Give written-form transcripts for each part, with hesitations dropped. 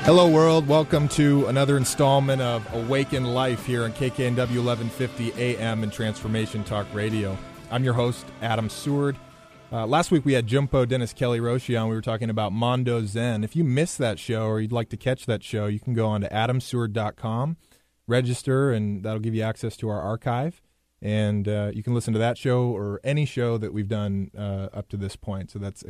Hello, world. Welcome to another installment of Awaken Life here on KKNW 1150 AM and Transformation Talk Radio. I'm your host, Adam Seward. Last week we had Jumpo Dennis Kelly Roshi on. We were talking about Mondo Zen. If you missed that show or you'd like to catch that show, you can go on to adamseward.com, register, and that'll give you access to our archive. And you can listen to that show or any show that we've done up to this point. So that's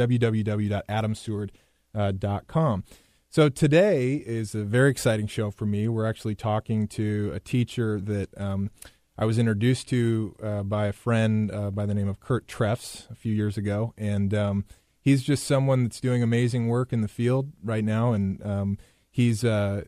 www.adamseward.com. So today is a very exciting show for me. We're actually talking to a teacher that I was introduced to by a friend by the name of Kurt Treffs a few years ago. And he's just someone that's doing amazing work in the field right now. And he's the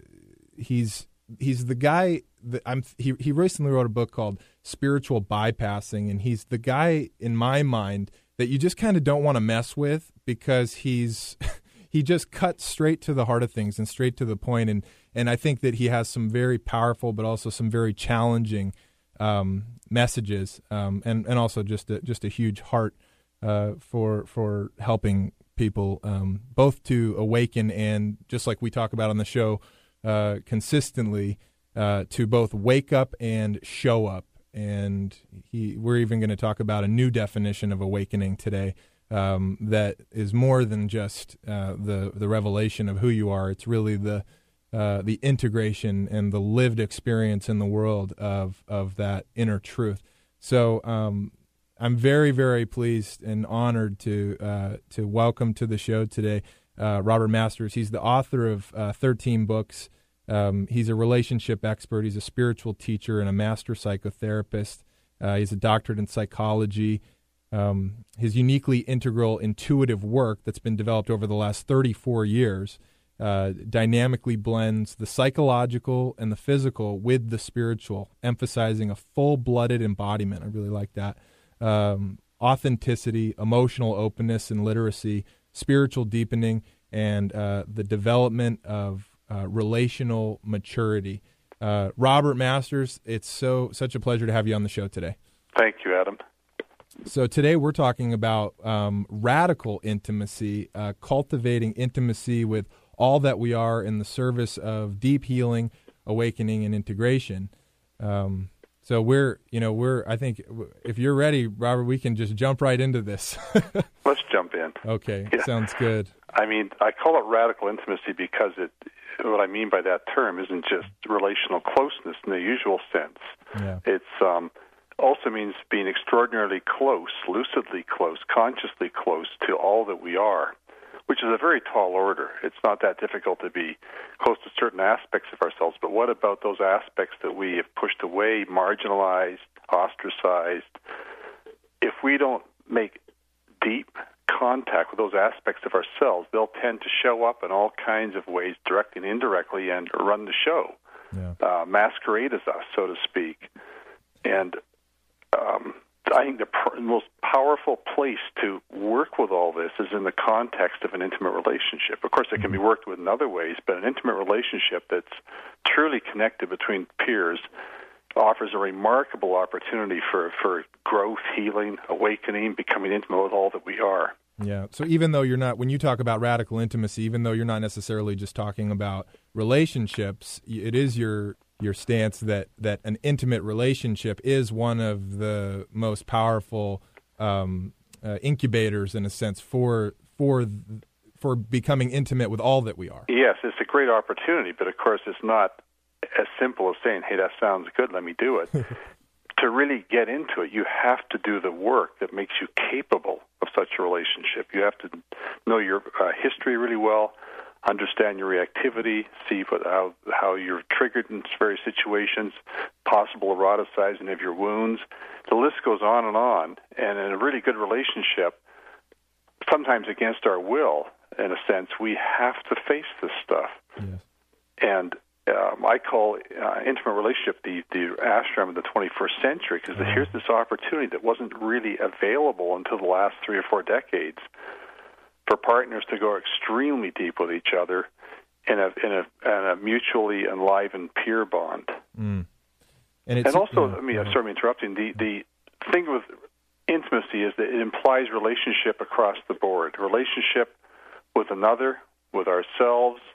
guy that he recently wrote a book called Spiritual Bypassing. And he's the guy, in my mind, that you just kind of don't want to mess with because he just cuts straight to the heart of things and straight to the point. And I think that he has some very powerful but also some very challenging messages and also just a huge heart for helping people both to awaken and, just like we talk about on the show consistently, to both wake up and show up. And we're even going to talk about a new definition of awakening today. That is more than just the revelation of who you are. It's really the integration and the lived experience in the world of that inner truth. So I'm very, very pleased and honored to welcome to the show today Robert Masters. He's the author of 13 books. He's a relationship expert. He's a spiritual teacher and a master psychotherapist. He's a doctorate in psychology. His uniquely integral intuitive work that's been developed over the last 34 years dynamically blends the psychological and the physical with the spiritual, emphasizing a full-blooded embodiment. I really like that. Authenticity, emotional openness and literacy, spiritual deepening, and the development of relational maturity. Robert Masters, it's such a pleasure to have you on the show today. Thank you, Adam. So today we're talking about radical intimacy, cultivating intimacy with all that we are in the service of deep healing, awakening, and integration. So I think if you're ready, Robert, we can just jump right into this. Let's jump in. Okay, yeah. Sounds good. I mean, I call it radical intimacy because what I mean by that term isn't just relational closeness in the usual sense. Yeah. It's also means being extraordinarily close, lucidly close, consciously close to all that we are, which is a very tall order. It's not that difficult to be close to certain aspects of ourselves, but what about those aspects that we have pushed away, marginalized, ostracized? If we don't make deep contact with those aspects of ourselves, they'll tend to show up in all kinds of ways, directly and indirectly, and run the show, masquerade as us, so to speak. And I think the most powerful place to work with all this is in the context of an intimate relationship. Of course, it can be worked with in other ways, but an intimate relationship that's truly connected between peers offers a remarkable opportunity for growth, healing, awakening, becoming intimate with all that we are. Yeah. So even though when you talk about radical intimacy, even though you're not necessarily just talking about relationships, it is your stance that an intimate relationship is one of the most powerful incubators, in a sense, for becoming intimate with all that we are. Yes, it's a great opportunity, but of course it's not as simple as saying, hey, that sounds good, let me do it. To really get into it, you have to do the work that makes you capable of such a relationship. You have to know your history really well, understand your reactivity, see how you're triggered in various situations, possible eroticizing of your wounds. The list goes on. And in a really good relationship, sometimes against our will, in a sense, we have to face this stuff. Yes. And I call intimate relationship the ashram of the 21st century, because here's this opportunity that wasn't really available until the last 3 or 4 decades for partners to go extremely deep with each other in a mutually enlivened peer bond. Mm. And also, sorry, interrupting. The thing with intimacy is that it implies relationship across the board. Relationship with another, with ourselves,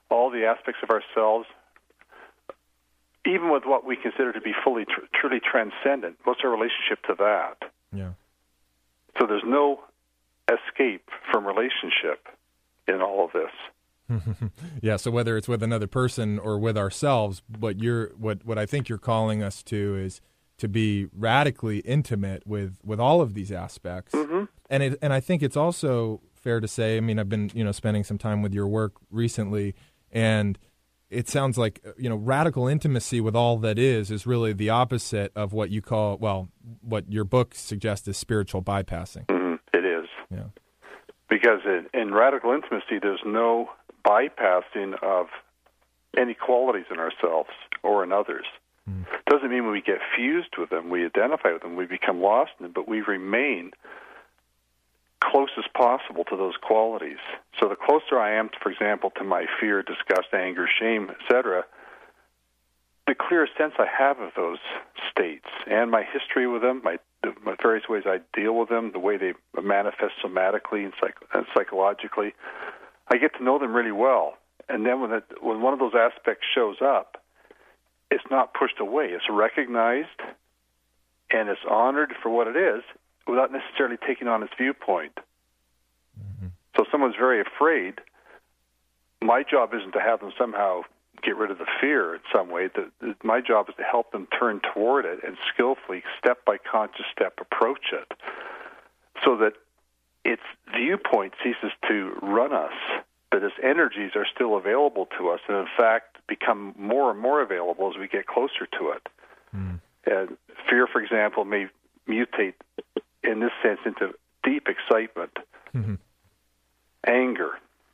all the aspects of ourselves, even with what we consider to be truly transcendent. What's our relationship to that? Yeah. So there's no escape from relationship in all of this. Yeah, so whether it's with another person or with ourselves, what I think you're calling us to is to be radically intimate with all of these aspects. Mm-hmm. And I think it's also fair to say, I mean, I've been, spending some time with your work recently, and it sounds like, radical intimacy with all that is really the opposite of what you call, what your book suggests is spiritual bypassing. Mm-hmm. It is. Yeah. Because in radical intimacy, there's no bypassing of any qualities in ourselves or in others. Mm. Doesn't mean when we get fused with them, we identify with them, we become lost in them, but we remain close as possible to those qualities. So the closer I am, for example, to my fear, disgust, anger, shame, etc., the clearer sense I have of those states and my history with them, the various ways I deal with them, the way they manifest somatically and psychologically, I get to know them really well. And then when one of those aspects shows up, it's not pushed away. It's recognized and it's honored for what it is without necessarily taking on its viewpoint. Mm-hmm. So if someone's very afraid, my job isn't to have them somehow get rid of the fear in some way. My job is to help them turn toward it and skillfully, step by conscious step, approach it so that its viewpoint ceases to run us, but its energies are still available to us and, in fact, become more and more available as we get closer to it. Mm. And fear, for example, may mutate in this sense into deep excitement, mm-hmm. anger,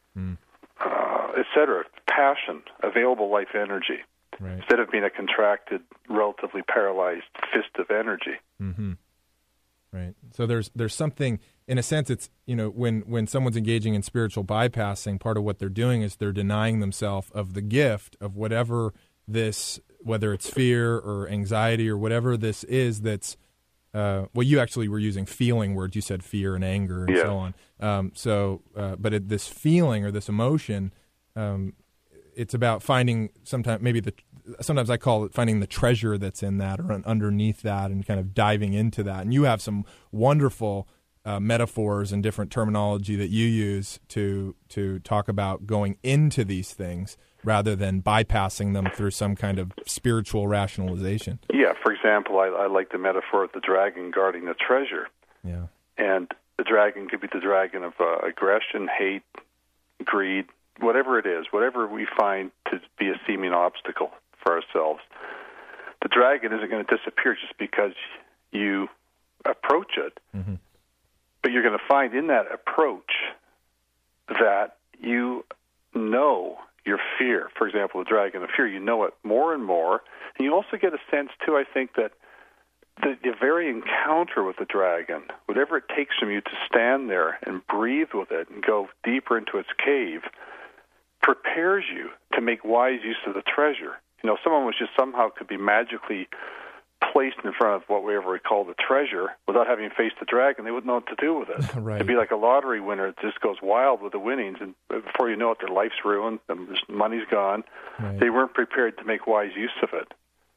etc., passion, available life energy, right. instead of being a contracted, relatively paralyzed fist of energy. Mm-hmm. Right. So there's something, in a sense, it's, when someone's engaging in spiritual bypassing, part of what they're doing is they're denying themselves of the gift of whatever this, whether it's fear or anxiety or whatever this is that's, you actually were using feeling words. You said fear and anger and so on. But this feeling or this emotion, it's about finding sometimes I call it finding the treasure that's in that or underneath that and kind of diving into that. And you have some wonderful metaphors and different terminology that you use to talk about going into these things rather than bypassing them through some kind of spiritual rationalization. Yeah, for example, I like the metaphor of the dragon guarding the treasure. Yeah. And the dragon could be the dragon of aggression, hate, greed, whatever it is, whatever we find to be a seeming obstacle for ourselves. The dragon isn't going to disappear just because you approach it. Mm-hmm. But you're going to find in that approach that you know your fear. For example, the dragon of fear, you know it more and more. And you also get a sense, too, I think, that the very encounter with the dragon, whatever it takes from you to stand there and breathe with it and go deeper into its cave, prepares you to make wise use of the treasure. Someone was just somehow could be magically placed in front of whatever we call the treasure without having faced the dragon. They wouldn't know what to do with it. Right. It'd be like a lottery winner that just goes wild with the winnings, and before you know it, their life's ruined, their money's gone. Right. They weren't prepared to make wise use of it.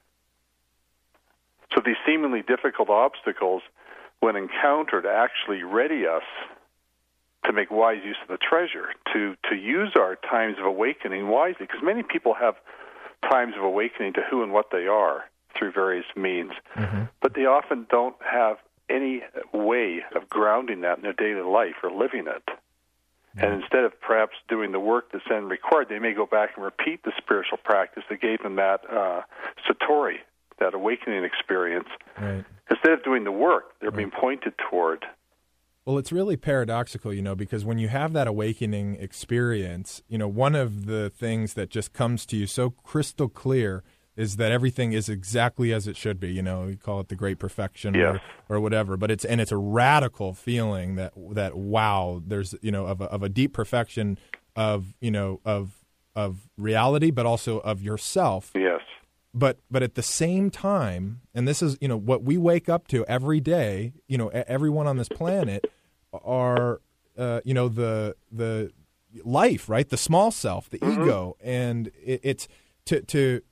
So these seemingly difficult obstacles, when encountered, actually ready us to make wise use of the treasure, to use our times of awakening wisely, because many people have times of awakening to who and what they are through various means, mm-hmm. but they often don't have any way of grounding that in their daily life or living it. Mm-hmm. And instead of perhaps doing the work that's then required, they may go back and repeat the spiritual practice that gave them that satori, that awakening experience. Right. Instead of doing the work, they're being pointed toward. Well, it's really paradoxical, because when you have that awakening experience, one of the things that just comes to you so crystal clear is that everything is exactly as it should be. We call it the great perfection or whatever, but it's a radical feeling that wow, there's of a deep perfection of reality, but also of yourself. Yes. But at the same time, and this is what we wake up to every day, everyone on this planet are the life, right? The small self, the ego, and it's to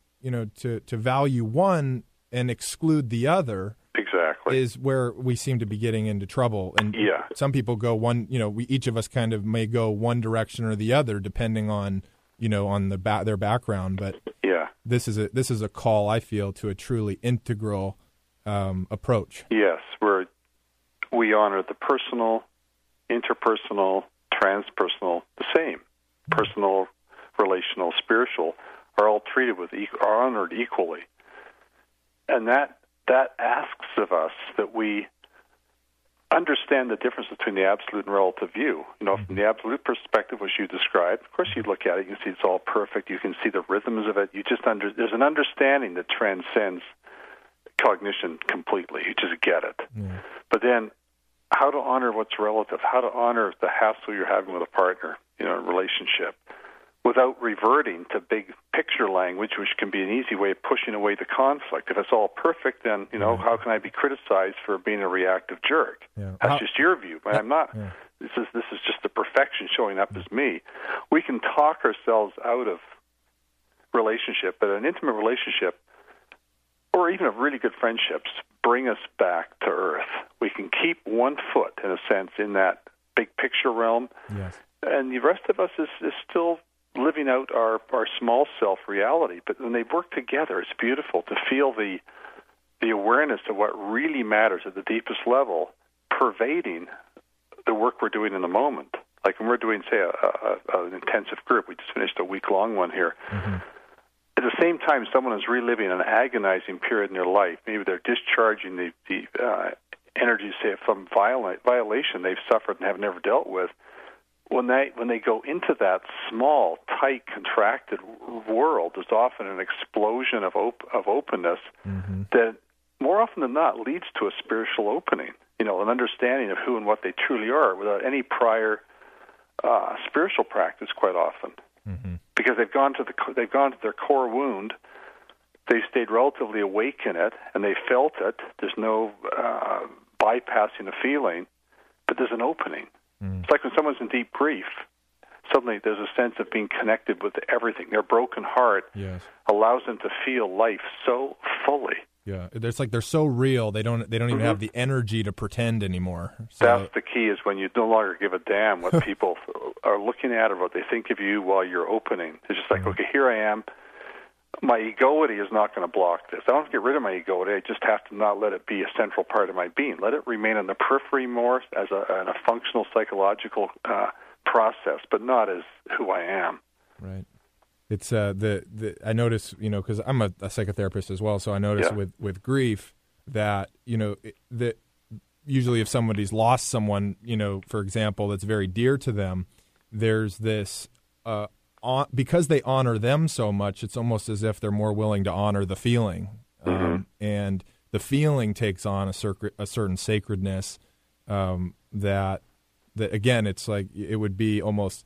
value one and exclude the other. Exactly. Is where we seem to be getting into trouble. And some people go one, each of us kind of may go one direction or the other depending on, on their background. But this is a call, I feel, to a truly integral approach. Yes, where we honor the personal, interpersonal, transpersonal, the same. Personal, relational, spiritual are all treated are honored equally. And that asks of us that we understand the difference between the absolute and relative view. From the absolute perspective, which you described, of course you look at it, you can see it's all perfect, you can see the rhythms of it, there's an understanding that transcends cognition completely, you just get it. But then, how to honor what's relative, how to honor the hassle you're having with a partner, in a relationship, without reverting to big picture language, which can be an easy way of pushing away the conflict. If it's all perfect, then, how can I be criticized for being a reactive jerk? That's just your view, but I'm not. This is just the perfection showing up as me. We can talk ourselves out of relationship, but an intimate relationship, or even a really good friendships, bring us back to earth. We can keep one foot, in a sense, in that big picture realm, and the rest of us is still living out our small self reality. But when they work together, it's beautiful to feel the awareness of what really matters at the deepest level pervading the work we're doing in the moment. Like when we're doing, say, an intensive group, we just finished a week-long one here. At the same time, someone is reliving an agonizing period in their life. Maybe they're discharging the energy, say, from violation they've suffered and have never dealt with. When they go into that small, tight, contracted world, there's often an explosion of openness that, more often than not, leads to a spiritual opening. An understanding of who and what they truly are, without any prior spiritual practice. Quite often, because they've gone to their core wound, they've stayed relatively awake in it, and they felt it. There's no bypassing the feeling, but there's an opening. It's like when someone's in deep grief, suddenly there's a sense of being connected with everything. Their broken heart allows them to feel life so fully. Yeah, it's like they're so real. They don't even have the energy to pretend anymore. So. That's the key, is when you no longer give a damn what people are looking at or what they think of you while you're opening. It's just like, okay, here I am. My egoity is not going to block this. I don't have to get rid of my egoity. I just have to not let it be a central part of my being. Let it remain in the periphery more as a functional psychological process, but not as who I am. Right. It's I notice, because I'm a psychotherapist as well, so I notice with grief that, that usually if somebody's lost someone, for example, that's very dear to them, there's this because they honor them so much, it's almost as if they're more willing to honor the feeling, and the feeling takes on a certain sacredness that again, it's like it would be almost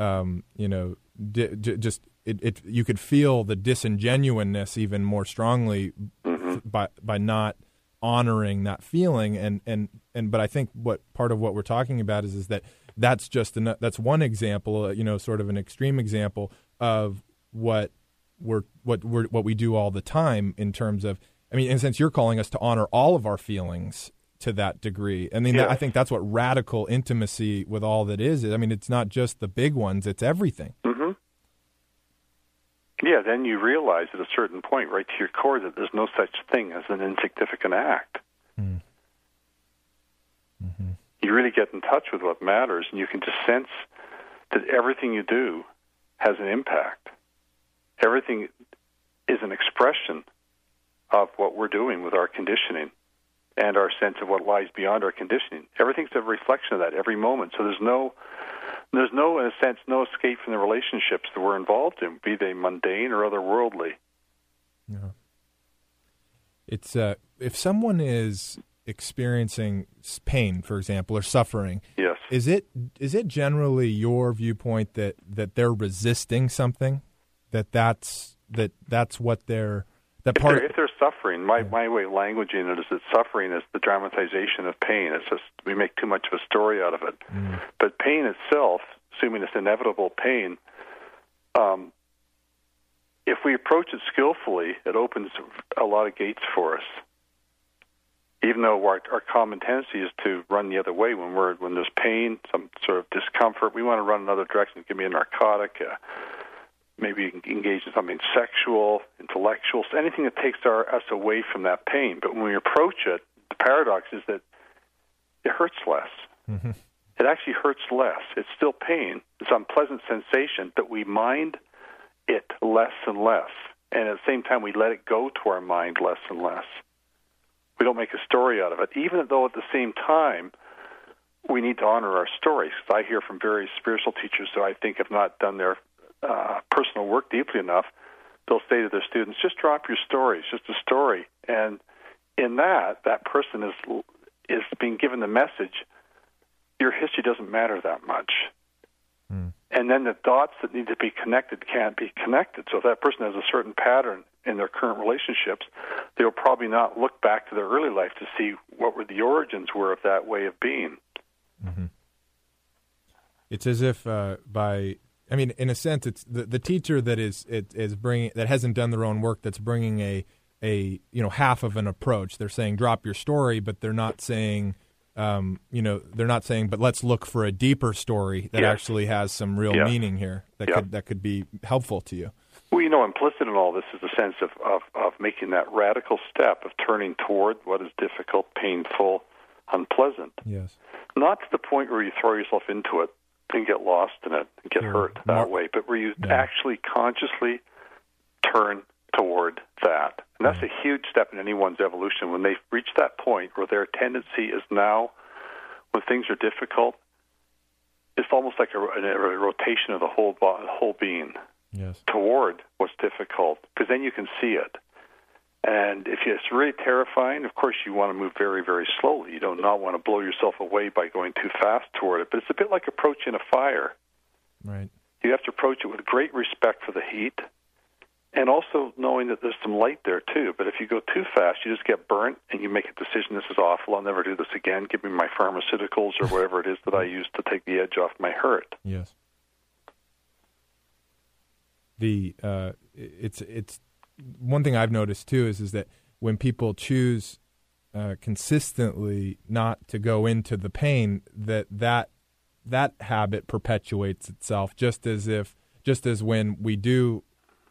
just you could feel the disingenuousness even more strongly by not honoring that feeling, and but I think what part of what we're talking about is that that's that's one example, sort of an extreme example of what we do all the time in terms of, in a sense, you're calling us to honor all of our feelings to that degree. I think that's what radical intimacy with all that is. It's not just the big ones; it's everything. Yeah, then you realize at a certain point, right to your core, that there's no such thing as an insignificant act. You really get in touch with what matters, and you can just sense that everything you do has an impact. Everything is an expression of what we're doing with our conditioning and our sense of what lies beyond our conditioning. Everything's a reflection of that every moment. So there's no, in a sense, no escape from the relationships that we're involved in, be they mundane or otherworldly. Yeah. It's if someone is experiencing pain, for example, or suffering, yes, is it generally your viewpoint that they're resisting something, that's what they're if they're suffering, my way of languaging it is that suffering is the dramatization of pain. It's just we make too much of a story out of it. But pain itself assuming it's inevitable pain, if we approach it skillfully, it opens a lot of gates for us. Even though our common tendency is to run the other way when there's pain, some sort of discomfort, we want to run another direction. Give me a narcotic, maybe engage in something sexual, intellectual, so anything that takes us away from that pain. But when we approach it, the paradox is that it hurts less. Mm-hmm. It actually hurts less. It's still pain. It's unpleasant sensation, but we mind it less and less. And at the same time, we let it go to our mind less and less. We don't make a story out of it, even though at the same time, we need to honor our stories. I hear from various spiritual teachers who I think have not done their personal work deeply enough. They'll say to their students, just drop your story. It's just a story. And in that person is being given the message, your history doesn't matter that much. Mm. And then the dots that need to be connected can't be connected. So if that person has a certain pattern in their current relationships, they'll probably not look back to their early life to see what were the origins were of that way of being. Mm-hmm. It's as if in a sense, it's the teacher that is bringing, that hasn't done their own work, that's bringing a half of an approach. They're saying drop your story, but they're not saying but let's look for a deeper story that actually has some real meaning here that could be helpful to you. Well, implicit in all this is the sense of making that radical step of turning toward what is difficult, painful, unpleasant. Yes. Not to the point where you throw yourself into it and get lost in it and get hurt that way, but where you actually consciously turn toward that. And that's a huge step in anyone's evolution. When they reach that point where their tendency is now, when things are difficult, it's almost like a rotation of the whole being toward what's difficult, because then you can see it. And if it's really terrifying, of course you want to move very, very slowly. You do not want to blow yourself away by going too fast toward it. But it's a bit like approaching a fire. Right. You have to approach it with great respect for the heat, and also knowing that there's some light there too. But if you go too fast, you just get burnt, and you make a decision, this is awful, I'll never do this again, give me my pharmaceuticals or whatever it is that I use to take the edge off my hurt. Yes. It's one thing I've noticed too is that when people choose consistently not to go into the pain, that habit perpetuates itself, just as when we do,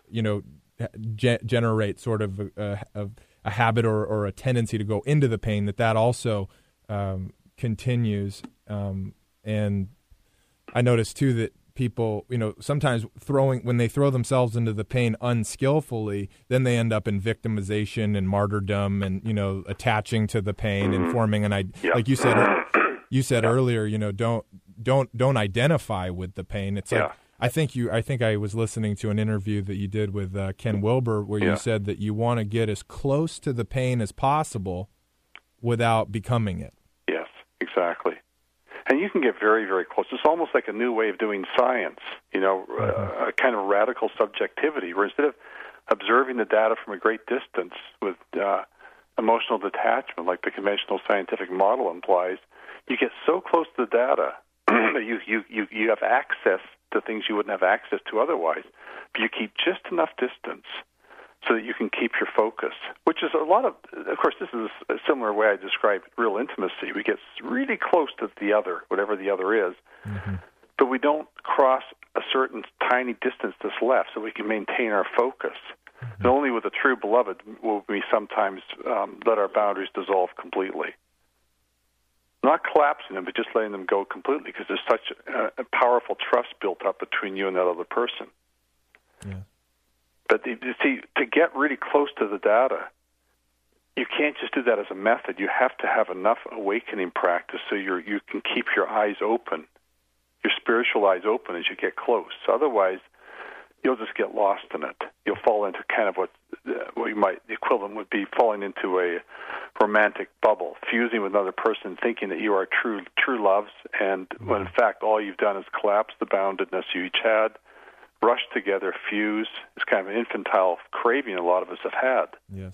generate sort of a habit or a tendency to go into the pain, that also continues. And I notice too that people, sometimes when they throw themselves into the pain unskillfully, then they end up in victimization and martyrdom and, attaching to the pain and forming like you said earlier, don't identify with the pain. It's like, I think I was listening to an interview that you did with Ken Wilber where you said that you want to get as close to the pain as possible without becoming it. Yes, exactly. And you can get very, very close. It's almost like a new way of doing science, a kind of radical subjectivity, where instead of observing the data from a great distance with emotional detachment, like the conventional scientific model implies, you get so close to the data that you have access to things you wouldn't have access to otherwise, but you keep just enough distance so that you can keep your focus, which is of course, this is a similar way I describe real intimacy. We get really close to the other, whatever the other is, but we don't cross a certain tiny distance that's left so we can maintain our focus. And only with a true beloved will we sometimes let our boundaries dissolve completely. Not collapsing them, but just letting them go completely, because there's such a powerful trust built up between you and that other person. Yeah. But you see, to get really close to the data, you can't just do that as a method. You have to have enough awakening practice so you can keep your eyes open, your spiritual eyes open as you get close. Otherwise, you'll just get lost in it. You'll fall into kind of what the equivalent would be falling into a romantic bubble, fusing with another person, thinking that you are true loves, and when in fact all you've done is collapse the boundedness you each had, rush together, fuse. It's kind of an infantile craving a lot of us have had. Yes.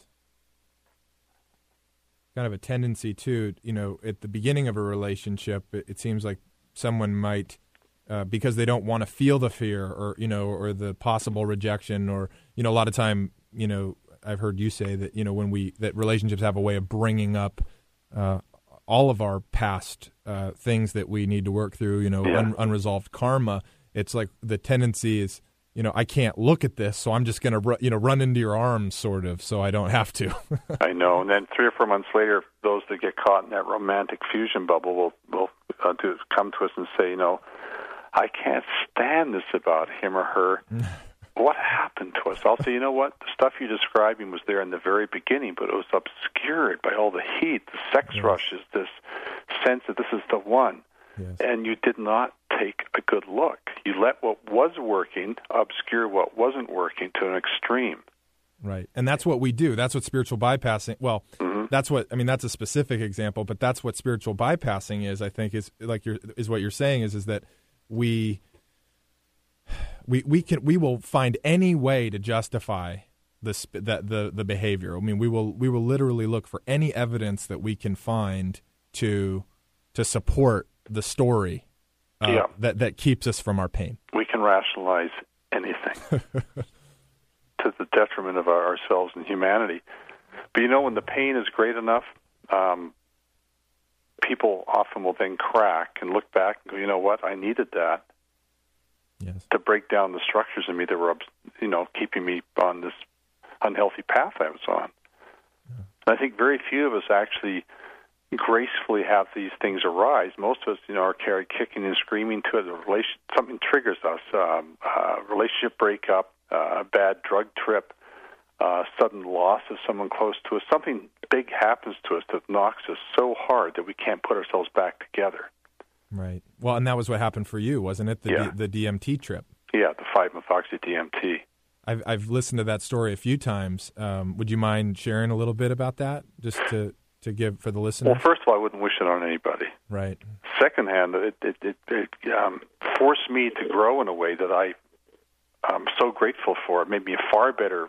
Kind of a tendency too, at the beginning of a relationship, it seems like someone might because they don't want to feel the fear or or the possible rejection, or a lot of time I've heard you say that that relationships have a way of bringing up all of our past things that we need to work through, unresolved karma. It's like the tendency is, I can't look at this, so I'm just going to run into your arms, sort of, so I don't have to. I know. And then 3 or 4 months later, those that get caught in that romantic fusion bubble will come to us and say, I can't stand this about him or her. What happened to us? I'll say, you know what? The stuff you're describing was there in the very beginning, but it was obscured by all the heat, the sex rushes, this sense that this is the one. Yes. And you did not take a good look. You let what was working obscure what wasn't working to an extreme. Right. And that's what we do. That's what spiritual bypassing, that's that's a specific example, but that's what spiritual bypassing is, I think, is what you're saying is that we will find any way to justify the behavior. I mean, we will literally look for any evidence that we can find to support the story that keeps us from our pain. We can rationalize anything to the detriment of ourselves and humanity. But when the pain is great enough, people often will then crack and look back and go, you know what, I needed that. Yes. To break down the structures in me that were, keeping me on this unhealthy path I was on. Yeah. And I think very few of us actually gracefully have these things arise. Most of us, are carried kicking and screaming to it. Something triggers us, relationship breakup, a bad drug trip, sudden loss of someone close to us. Something big happens to us that knocks us so hard that we can't put ourselves back together. Right. Well, and that was what happened for you, wasn't it? The DMT trip. Yeah, the 5-methoxy-DMT. I've listened to that story a few times. Would you mind sharing a little bit about that, just to give for the listeners? Well, first of all, I wouldn't wish it on anybody. Right. Secondhand, it forced me to grow in a way that I'm so grateful for. It made me a far better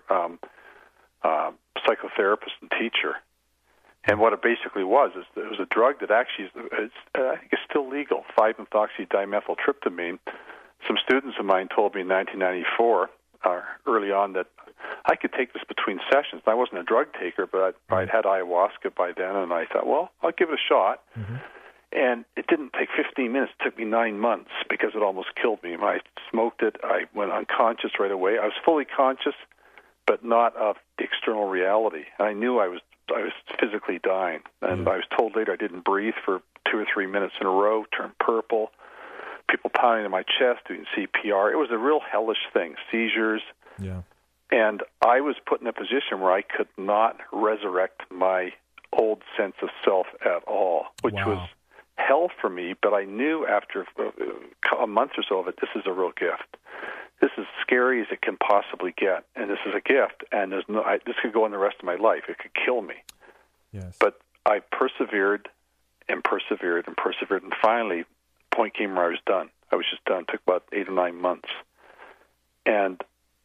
psychotherapist and teacher. And what it basically was is it was a drug that actually is still legal, 5-methoxy-dimethyltryptamine. Some students of mine told me in 1994, early on, that I could take this between sessions. I wasn't a drug taker, but I'd had ayahuasca by then, and I thought, well, I'll give it a shot. Mm-hmm. And it didn't take 15 minutes. It took me 9 months because it almost killed me. When I smoked it, I went unconscious right away. I was fully conscious, but not of the external reality. And I knew I was physically dying. And I was told later I didn't breathe for 2 or 3 minutes in a row, turned purple, people pounding on my chest, doing CPR. It was a real hellish thing, seizures. Yeah. And I was put in a position where I could not resurrect my old sense of self at all, which was hell for me. But I knew after a month or so of it, this is a real gift. This is scary as it can possibly get, and this is a gift, and this could go on the rest of my life. It could kill me. Yes. But I persevered and persevered and persevered, and finally, the point came where I was done. I was just done. It took about 8 or 9 months. And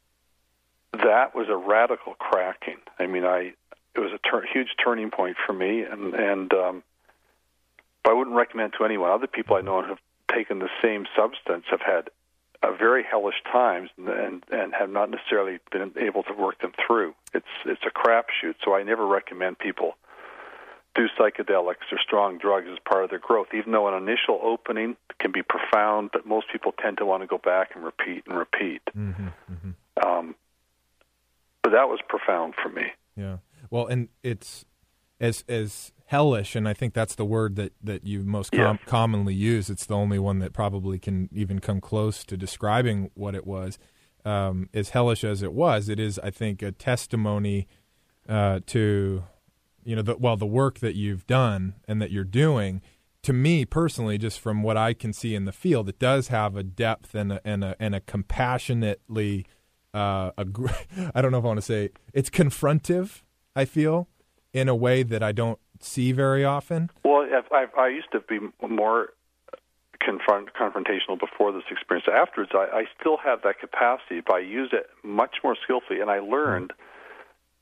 that was a radical cracking. I mean, it was a huge turning point for me, and but I wouldn't recommend it to anyone. Other people I know who have taken the same substance have had very hellish times and have not necessarily been able to work them through. It's a crapshoot, so I never recommend people do psychedelics or strong drugs as part of their growth, even though an initial opening can be profound, but most people tend to want to go back and repeat and repeat. Mm-hmm, mm-hmm. But that was profound for me. Yeah. Well, and it's as hellish, and I think that's the word that you most commonly use. It's the only one that probably can even come close to describing what it was. As hellish as it was, it is, I think, a testimony to the work that you've done and that you're doing. To me personally, just from what I can see in the field, it does have a depth and a compassionately. I don't know if I want to say it's confrontive. I feel in a way that I don't see very often. Well, I used to be more confrontational before this experience. Afterwards, I still have that capacity, but I use it much more skillfully, and I learned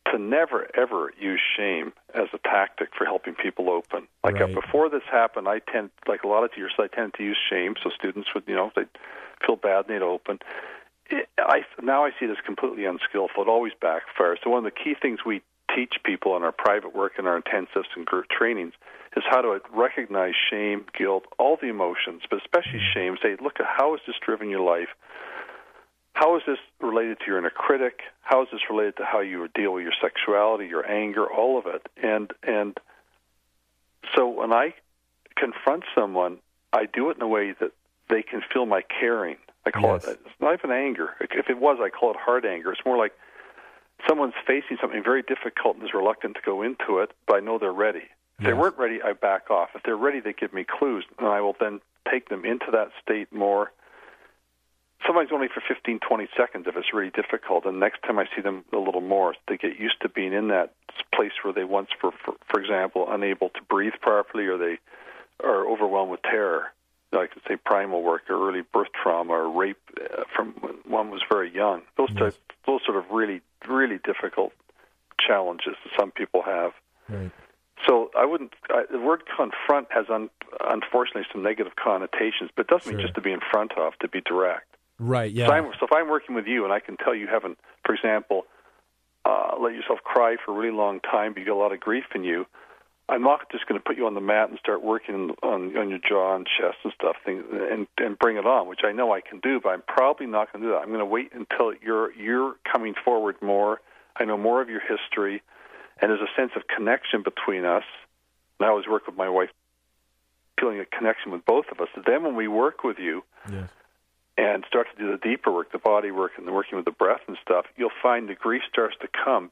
to never, ever use shame as a tactic for helping people open. Like Right. before this happened, I tend, like a lot of teachers, I tend to use shame, so students would, they'd feel bad and they'd open. Now I see it as completely unskillful. It always backfires. So one of the key things we teach people in our private work and our intensives and group trainings is how to recognize shame, guilt, all the emotions, but especially shame. Say, look at how has this driven your life? How is this related to your inner critic? How is this related to how you deal with your sexuality, your anger, all of it? And so when I confront someone, I do it in a way that they can feel my caring. I call it, it's not even anger. If it was, I call it hard anger. It's more like someone's facing something very difficult and is reluctant to go into it, but I know they're ready. If they weren't ready, I back off. If they're ready, they give me clues, and I will then take them into that state more. Sometimes only for 15, 20 seconds if it's really difficult, and next time I see them a little more, they get used to being in that place where they once, for example, unable to breathe properly, or they are overwhelmed with terror. Like, say, primal work or early birth trauma or rape from when one was very young. Those sort of really, really difficult challenges that some people have. Right. So the word confront has unfortunately some negative connotations, but it doesn't mean just to be in front of, to be direct. Right, yeah. So if I'm working with you and I can tell you haven't, for example, let yourself cry for a really long time, but you got a lot of grief in you, I'm not just going to put you on the mat and start working on your jaw and chest and stuff and bring it on, which I know I can do, but I'm probably not going to do that. I'm going to wait until you're coming forward more. I know more of your history, and there's a sense of connection between us. And I always work with my wife, feeling a connection with both of us. And then when we work with you and start to do the deeper work, the body work, and the working with the breath and stuff, you'll find the grief starts to come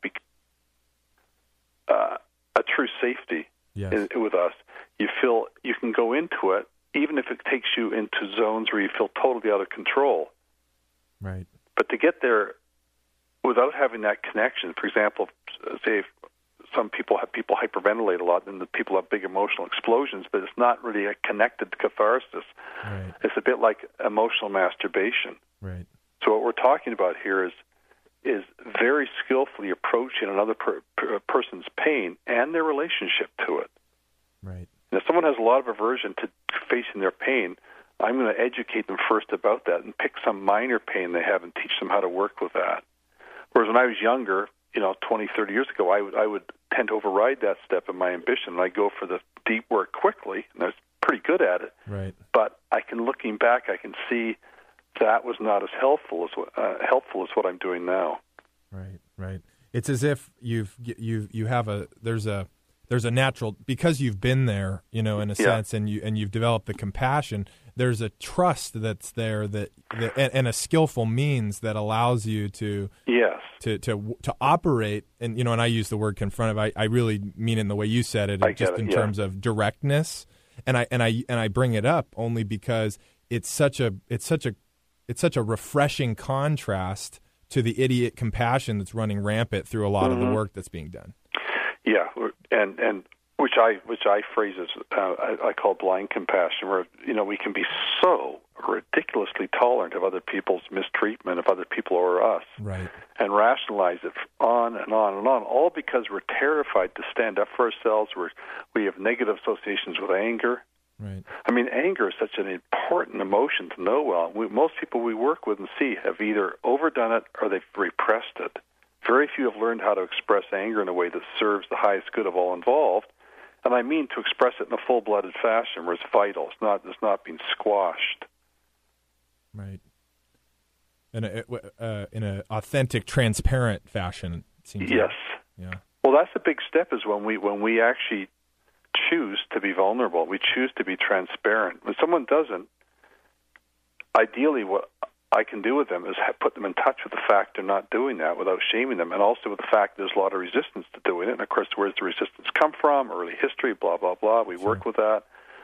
a true safety with us. You feel you can go into it, even if it takes you into zones where you feel totally out of control. Right. But to get there without having that connection, for example, say if some people hyperventilate a lot, and the people have big emotional explosions, but it's not really a connected catharsis. Right. It's a bit like emotional masturbation. Right. So what we're talking about here is very skillfully approaching another person's pain and their relationship to it. Right. And if someone has a lot of aversion to facing their pain, I'm going to educate them first about that and pick some minor pain they have and teach them how to work with that. Whereas when I was younger, 20, 30 years ago, I would tend to override that step in my ambition, and I go for the deep work quickly, and I was pretty good at it. Right. But looking back, I can see that was not as helpful as what I'm doing now. Right, right. It's as if there's a natural, because you've been there, in a sense, and you've developed the compassion. There's a trust that's there and a skillful means that allows you to operate. And and I use the word confront. I really mean it in the way you said it, in terms of directness. And I bring it up only because it's such a refreshing contrast to the idiot compassion that's running rampant through a lot of the work that's being done. Yeah, and which I phrase as I call blind compassion, where we can be so ridiculously tolerant of other people's mistreatment of other people or us, right, and rationalize it on and on and on, all because we're terrified to stand up for ourselves. We have negative associations with anger. Right. I mean, anger is such an important emotion to know well. Most people we work with and see have either overdone it or they've repressed it. Very few have learned how to express anger in a way that serves the highest good of all involved. And I mean to express it in a full-blooded fashion where it's vital. It's not being squashed. Right. In an authentic, transparent fashion. It seems yes. Like. Yeah. Well, that's a big step is when we actually choose to be vulnerable. We choose to be transparent. When someone doesn't, ideally what I can do with them is put them in touch with the fact they're not doing that without shaming them, and also with the fact there's a lot of resistance to doing it. And, of course, where's the resistance come from? Early history, blah, blah, blah. We work with that.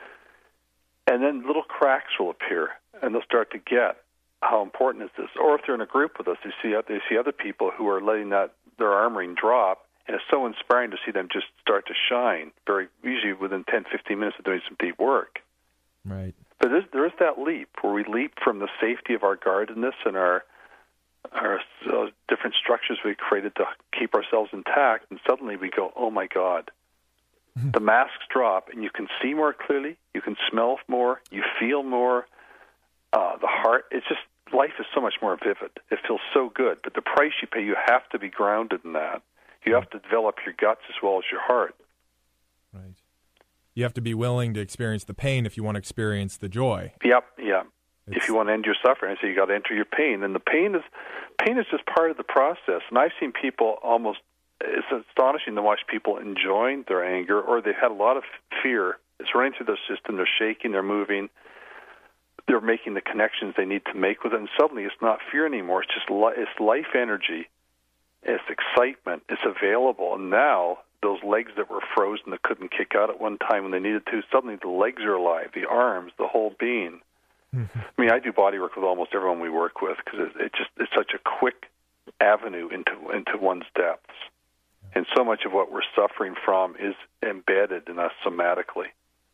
And then little cracks will appear, and they'll start to get how important is this. Or if they're in a group with us, they see other people who are letting their armoring drop, and it's so inspiring to see them just start to shine, usually within 10, 15 minutes of doing some deep work. Right. But there is that leap where we leap from the safety of our guardedness and our our different structures we created to keep ourselves intact, and suddenly we go, oh my God. The masks drop, and you can see more clearly, you can smell more, you feel more. The heart, it's just, life is so much more vivid. It feels so good. But the price you pay, you have to be grounded in that. You have to develop your guts as well as your heart. Right. You have to be willing to experience the pain if you want to experience the joy. Yep, yeah. If you want to end your suffering, so you got to enter your pain. And the pain is just part of the process. And I've seen people almost, it's astonishing to watch people enjoying their anger, or they've had a lot of fear. It's running through their system. They're shaking, they're moving. They're making the connections they need to make with it, and suddenly it's not fear anymore. It's just it's life energy. It's excitement. It's available. And now those legs that were frozen that couldn't kick out at one time when they needed to, suddenly the legs are alive, the arms, the whole being. Mm-hmm. I mean, I do body work with almost everyone we work with because it's such a quick avenue into one's depths. Yeah. And so much of what we're suffering from is embedded in us somatically.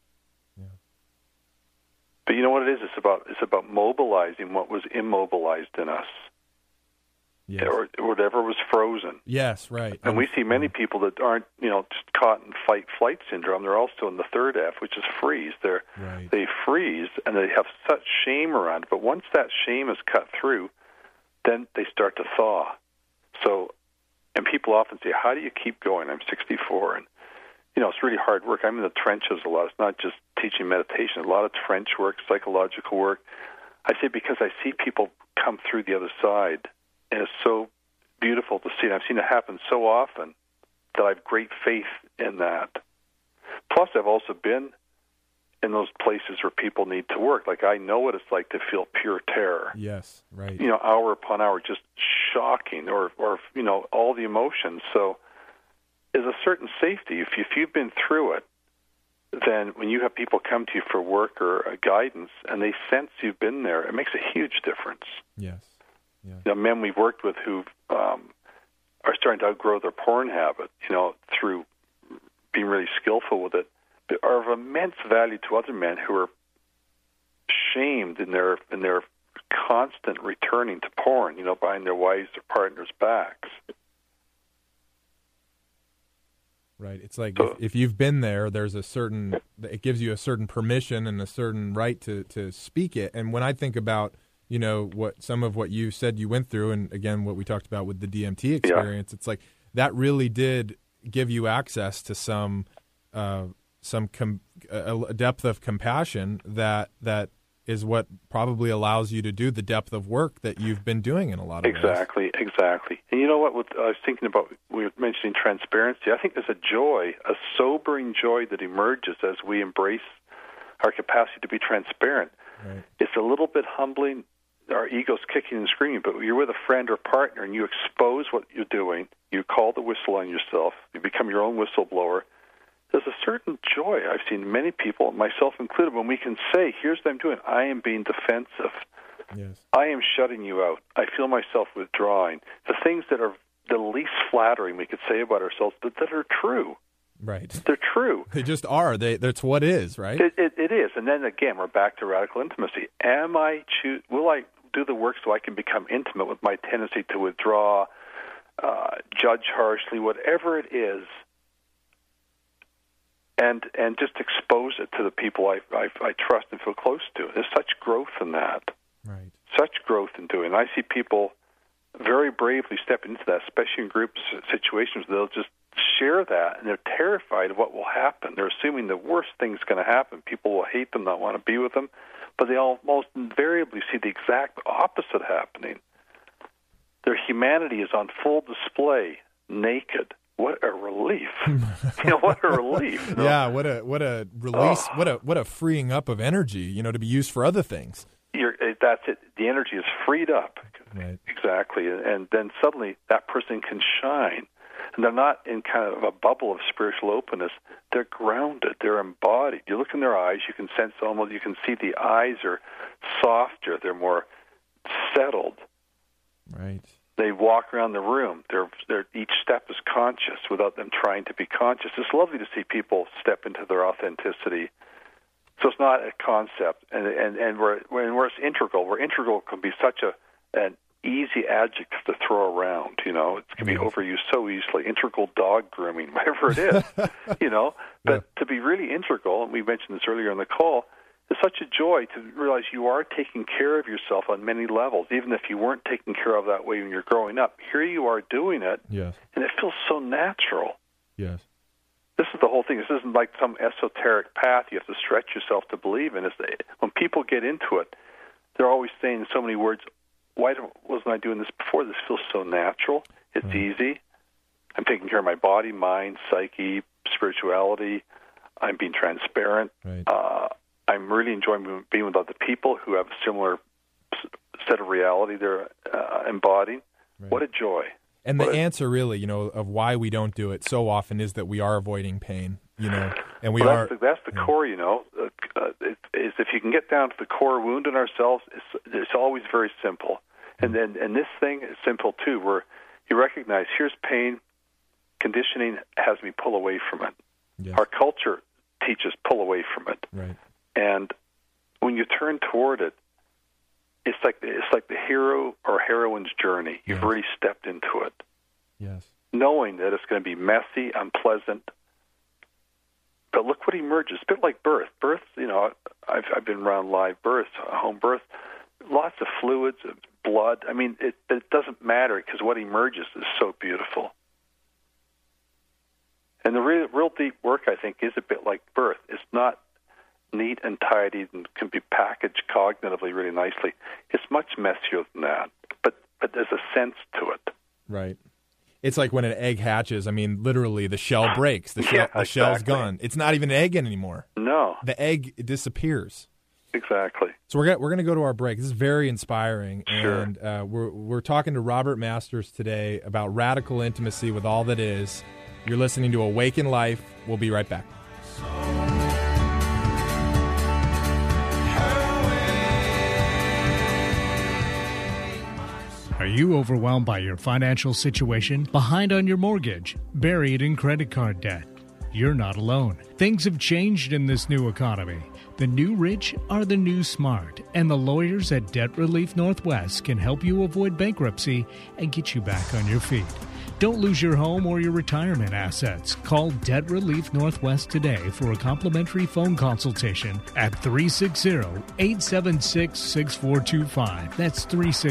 But you know what it is? It's about mobilizing what was immobilized in us, yes, or whatever was frozen. Yes, right. And we see many people that aren't, just caught in fight-flight syndrome. They're also in the third F, which is freeze. They freeze, and they have such shame around it. But once that shame is cut through, then they start to thaw. So, and people often say, "How do you keep going?" I'm 64, and it's really hard work. I'm in the trenches a lot. It's not just teaching meditation. A lot of trench work, psychological work. I say because I see people come through the other side, and it's so beautiful to see. And I've seen it happen so often that I have great faith in that. Plus, I've also been in those places where people need to work. Like, I know what it's like to feel pure terror. Yes, right. Hour upon hour, just shocking, or all the emotions. So there's a certain safety. If you've been through it, then when you have people come to you for work or guidance and they sense you've been there, it makes a huge difference. Yes. Yeah. The men we've worked with who are starting to outgrow their porn habit, through being really skillful with it, are of immense value to other men who are shamed in their constant returning to porn, behind their wives' or partners' backs. Right. It's like if you've been there, there's it gives you a certain permission and a certain right to speak it. And when I think about, some of what you said you went through, and again, what we talked about with the DMT experience, It's like that really did give you access to some a depth of compassion that is what probably allows you to do the depth of work that you've been doing in a lot of ways. Exactly. And you know what I was thinking about, we were mentioning transparency. I think there's a joy, a sobering joy that emerges as we embrace our capacity to be transparent. Right. It's a little bit humbling. Our ego's kicking and screaming, but you're with a friend or partner and you expose what you're doing. You call the whistle on yourself. You become your own whistleblower. There's a certain joy I've seen many people, myself included, when we can say, here's what I'm doing. I am being defensive. Yes. I am shutting you out. I feel myself withdrawing. The things that are the least flattering we could say about ourselves, but that are true. Right. They're true. They just are. That's what is, right? It is. And then again, we're back to radical intimacy. Will I do the work so I can become intimate with my tendency to withdraw, judge harshly, whatever it is, and just expose it to the people I trust and feel close to. There's such growth in that. Right. Such growth in doing. I see people very bravely stepping into that, especially in group situations. They'll just share that, and they're terrified of what will happen. They're assuming the worst thing's going to happen. People will hate them, not want to be with them, but they almost invariably see the exact opposite happening. Their humanity is on full display, naked. What a relief! What a relief! Yeah, what a release! What a freeing up of energy, to be used for other things. That's it. The energy is freed up. Right. Exactly, and then suddenly that person can shine, and they're not in kind of a bubble of spiritual openness. They're grounded. They're embodied. You look in their eyes, you can sense almost. You can see the eyes are softer. They're more settled. Right. They walk around the room. Each step is conscious without them trying to be conscious. It's lovely to see people step into their authenticity. So it's not a concept, and we're it's integral. Where integral can be such an easy adjective to throw around. It can be overused so easily. Integral dog grooming, whatever it is. But to be really integral, and we mentioned this earlier in the call, it's such a joy to realize you are taking care of yourself on many levels, even if you weren't taken care of that way when you're growing up. Here you are doing it, and it feels so natural. Yes. This is the whole thing. This isn't like some esoteric path you have to stretch yourself to believe in. When people get into it, they're always saying in so many words, wasn't I doing this before? This feels so natural. It's easy. I'm taking care of my body, mind, psyche, spirituality. I'm being transparent. Right. I'm really enjoying being with other people who have a similar set of reality they're embodying. Right. What a joy. And the answer really, of why we don't do it so often is that we are avoiding pain, and we are. That's the core, is if you can get down to the core wound in ourselves, it's always very simple. And this thing is simple too, where you recognize here's pain, conditioning has me pull away from it. Yes. Our culture teaches pull away from it. Right. And when you turn toward it, it's like the hero or heroine's journey. You've already stepped into it. Yes. Knowing that it's going to be messy, unpleasant, but look what emerges. It's a bit like birth. Birth, I've been around live births, home birth, lots of fluids, blood. I mean, it doesn't matter because what emerges is so beautiful. And the real deep work, I think, is a bit like birth. It's not neat and tidy and can be packaged cognitively really nicely. It's much messier than that, but there's a sense to it. Right. It's like when an egg hatches. I mean, literally, the shell breaks. The shell's gone. It's not even an egg anymore. No. The egg disappears. Exactly. So we're going to go to our break. This is very inspiring. Sure. And we're talking to Robert Masters today about radical intimacy with all that is. You're listening to Awaken Life. We'll be right back. Are you overwhelmed by your financial situation, behind on your mortgage, buried in credit card debt? You're not alone. Things have changed in this new economy. The new rich are the new smart, and the lawyers at Debt Relief Northwest can help you avoid bankruptcy and get you back on your feet. Don't lose your home or your retirement assets. Call Debt Relief Northwest today for a complimentary phone consultation at 360-876-6425. That's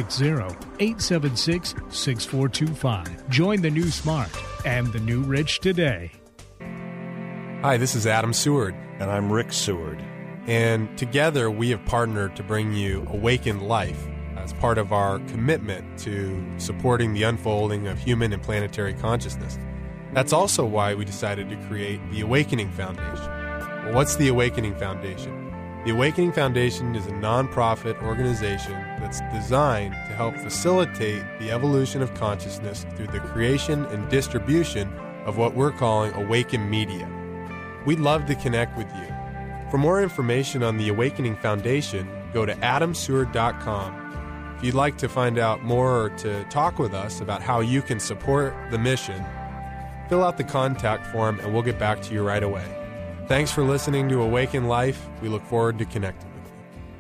360-876-6425. Join the new smart and the new rich today. Hi, this is Adam Seward. And I'm Rick Seward. And together we have partnered to bring you Awaken Life as part of our commitment to supporting the unfolding of human and planetary consciousness. That's also why we decided to create the Awakening Foundation. Well, what's the Awakening Foundation? The Awakening Foundation is a nonprofit organization that's designed to help facilitate the evolution of consciousness through the creation and distribution of what we're calling Awaken Media. We'd love to connect with you. For more information on the Awakening Foundation, go to adamseward.com. If you'd like to find out more or to talk with us about how you can support the mission, fill out the contact form and we'll get back to you right away. Thanks for listening to Awaken Life. We look forward to connecting with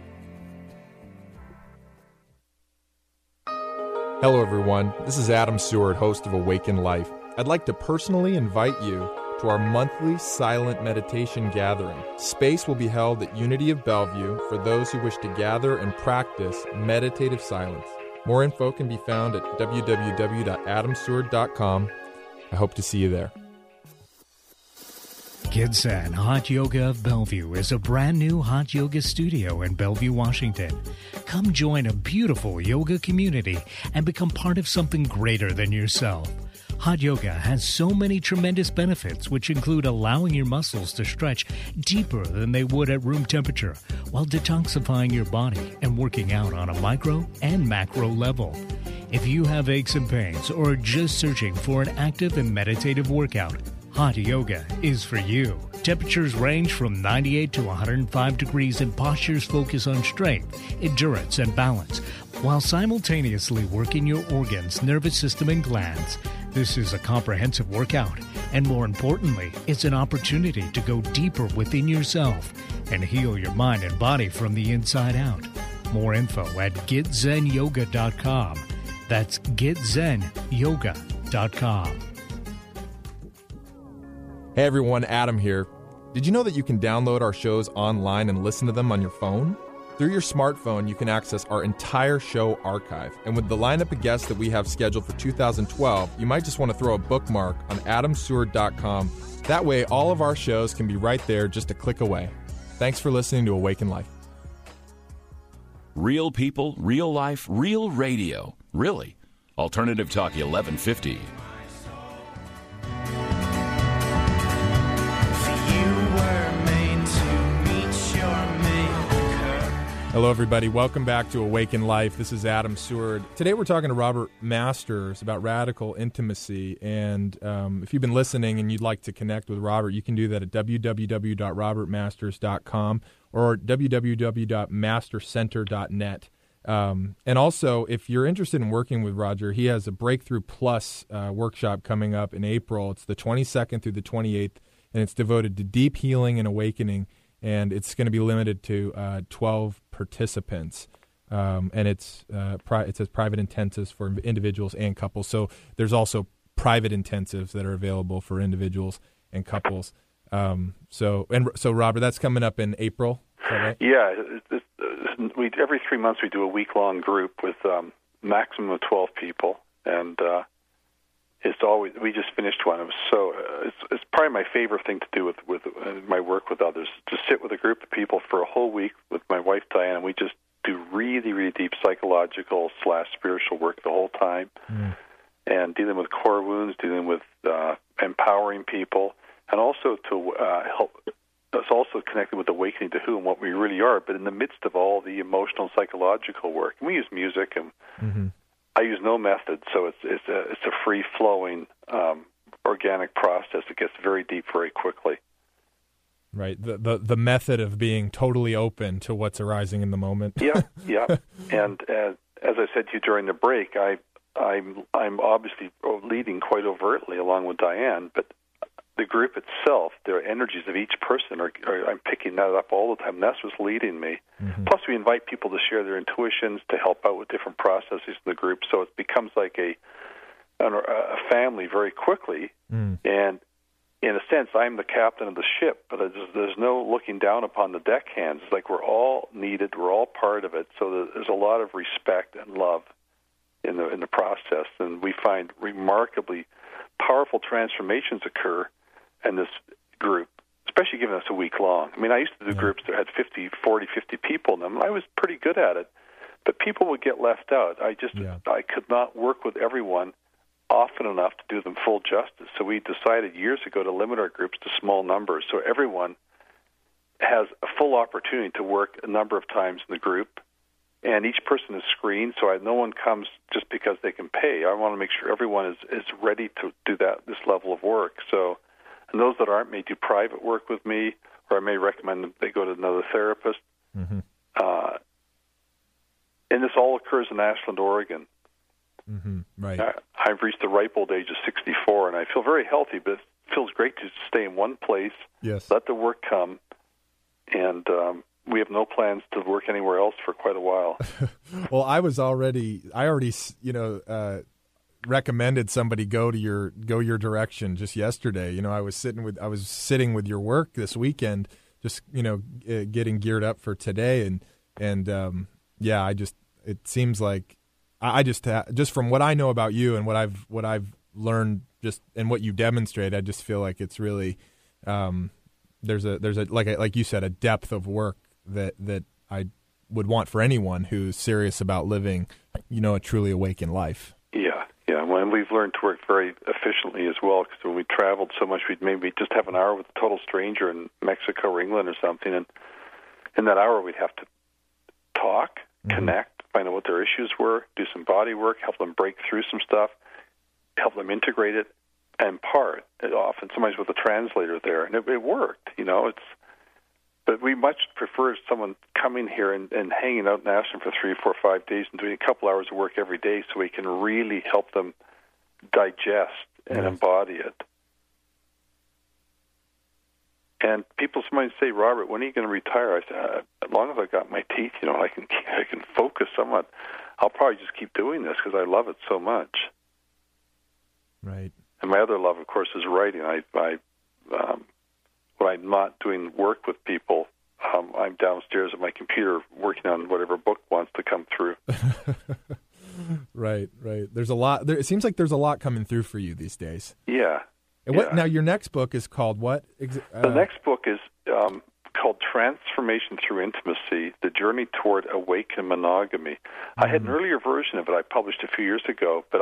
you. Hello, everyone. This is Adam Seward, host of Awaken Life. I'd like to personally invite you to our monthly silent meditation gathering. Space will be held at Unity of Bellevue for those who wish to gather and practice meditative silence. More info can be found at www.adamseward.com. I hope to see you there. Kidsan Hot Yoga of Bellevue is a brand new hot yoga studio in Bellevue, Washington. Come join a beautiful yoga community and become part of something greater than yourself. Hot yoga has so many tremendous benefits, which include allowing your muscles to stretch deeper than they would at room temperature, while detoxifying your body and working out on a micro and macro level. If you have aches and pains or are just searching for an active and meditative workout, Hot yoga is for you. Temperatures range from 98 to 105 degrees and postures focus on strength, endurance, and balance, while simultaneously working your organs, nervous system, and glands. This is a comprehensive workout, and more importantly, it's an opportunity to go deeper within yourself and heal your mind and body from the inside out. More info at getzenyoga.com. That's GetZenYoga.com. Hey everyone, Adam here. Did you know that you can download our shows online and listen to them on your phone? Through your smartphone, you can access our entire show archive. And with the lineup of guests that we have scheduled for 2012, you might just want to throw a bookmark on adamseward.com. That way, all of our shows can be right there just a click away. Thanks for listening to Awaken Life. Real people, real life, real radio. Really. Alternative Talk 1150. Hello, everybody. Welcome back to Awaken Life. This is Adam Seward. Today we're talking to Robert Masters about radical intimacy. And if you've been listening and you'd like to connect with Robert, you can do that at www.robertmasters.com or www.mastercenter.net. And also, if you're interested in working with Roger, he has a Breakthrough Plus workshop coming up in April. It's the 22nd through the 28th, and it's devoted to deep healing and awakening. And it's going to be limited to 12 participants, and it says private intensives for individuals and couples. So there's also private intensives that are available for individuals and couples. So Robert, that's coming up in April. Is that right? Yeah, every 3 months we do a week-long group with maximum of 12 people, and it's always, we just finished one. It was so it's probably my favorite thing to do with my work with others. To sit with a group of people for a whole week with my wife Diane, and we just do really, really deep psychological / spiritual work the whole time, and dealing with core wounds, dealing with empowering people, and also to help us also connected with awakening to who and what we really are. But in the midst of all the emotional and psychological work, and we use music and. I use no method, so it's a free-flowing, organic process. It gets very deep very quickly. Right, the method of being totally open to what's arising in the moment. Yeah. And as I said to you during the break, I'm obviously leading quite overtly along with Diane, but the group itself, their energies of each person I'm picking that up all the time. That's what's leading me. Plus, we invite people to share their intuitions, to help out with different processes in the group. So it becomes like a family very quickly. And in a sense, I'm the captain of the ship, but there's no looking down upon the deckhands. It's like we're all needed, we're all part of it. So there's a lot of respect and love in the process, and we find remarkably powerful transformations occur in this group, especially given us a week long. I mean, I used to do groups that had 50 people in them, and I was pretty good at it, but people would get left out. I could not work with everyone often enough to do them full justice. So we decided years ago to limit our groups to small numbers, so everyone has a full opportunity to work a number of times in the group, and each person is screened, so no one comes just because they can pay. I want to make sure everyone is ready to do this level of work. So. And those that aren't may do private work with me, or I may recommend that they go to another therapist. And this all occurs in Ashland, Oregon. Right. I've reached the ripe old age of 64, and I feel very healthy, but it feels great to stay in one place, let the work come, and we have no plans to work anywhere else for quite a while. Well, I already recommended somebody go your direction just yesterday. I was sitting with your work this weekend, just getting geared up for today, and it seems like I just from what I know about you and what I've learned just and what you demonstrate, I just feel like it's really there's a like you said, a depth of work that I would want for anyone who's serious about living a truly awakened life. Yeah, and we've learned to work very efficiently as well, because when we traveled so much, we'd maybe just have an hour with a total stranger in Mexico or England or something, and in that hour we'd have to talk, connect, find out what their issues were, do some body work, help them break through some stuff, help them integrate it, and part it often, sometimes with a translator there, and it worked, But we much prefer someone coming here and hanging out in Ashland for 3, 4, 5 days and doing a couple hours of work every day, so we can really help them digest and embody it. And people sometimes say, Robert, when are you going to retire? I said, as long as I've got my teeth, I can focus somewhat. I'll probably just keep doing this because I love it so much. Right. And my other love, of course, is writing. When I'm not doing work with people, I'm downstairs at my computer working on whatever book wants to come through. Right. There's a lot. It seems like there's a lot coming through for you these days. Yeah. And now your next book is called what? The next book is called Transformation Through Intimacy, The Journey Toward Awakened Monogamy. I had an earlier version of it I published a few years ago, but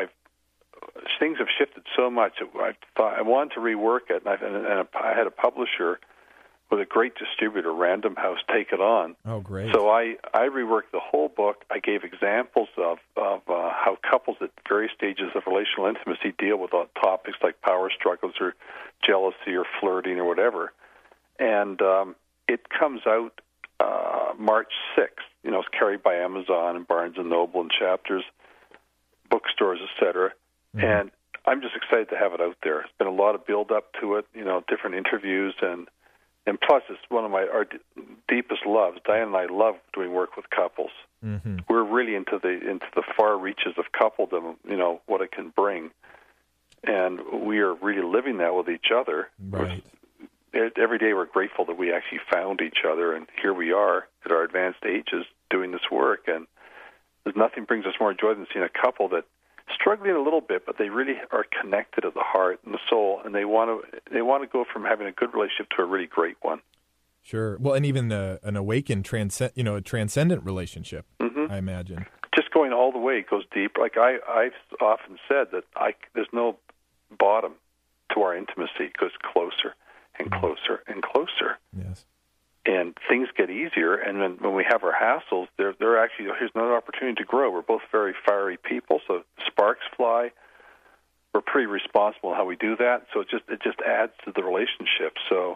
things have shifted so much that I wanted to rework it, and I had a publisher with a great distributor, Random House, take it on. Oh, great. So I reworked the whole book. I gave examples of how couples at various stages of relational intimacy deal with topics like power struggles or jealousy or flirting or whatever. And it comes out March 6th. It's carried by Amazon and Barnes & Noble and Chapters, bookstores, etc. Mm-hmm. And I'm just excited to have it out there. There's been a lot of build-up to it, different interviews, and plus it's one of our deepest loves. Diane and I love doing work with couples. Mm-hmm. We're really into the far reaches of coupledom, what it can bring. And we are really living that with each other. Right. Every day we're grateful that we actually found each other, and here we are at our advanced ages doing this work. And there's nothing brings us more joy than seeing a couple that struggling a little bit, but they really are connected at the heart and the soul, and they want to go from having a good relationship to a really great one. Sure. Well, and even an awakened, a transcendent relationship. Mm-hmm. I imagine. Just going all the way, it goes deep. Like I've often said that there's no bottom to our intimacy. It goes closer and closer and closer. Yes. And things get easier, and when we have our hassles, they're actually, here's another opportunity to grow. We're both very fiery people, so sparks fly. We're pretty responsible in how we do that, so it just adds to the relationship. So,